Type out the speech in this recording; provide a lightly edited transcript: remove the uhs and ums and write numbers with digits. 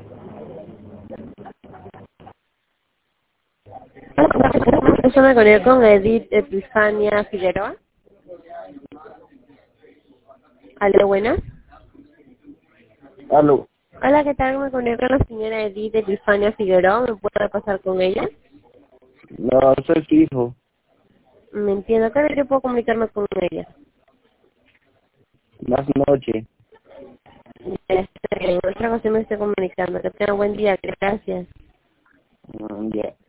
Yo me conecto con Edith Epifania Figueroa. Aló, buenas. Aló. Hola, ¿qué tal? Me conecto con la señora Edith Epifania Figueroa. ¿Me puede pasar con ella? No, soy su hijo. Me entiendo. ¿Cada vez que puedo comunicarme con ella? Más noche. En otra ocasión me estoy comunicando. Que tenga buen día. Gracias. Ya.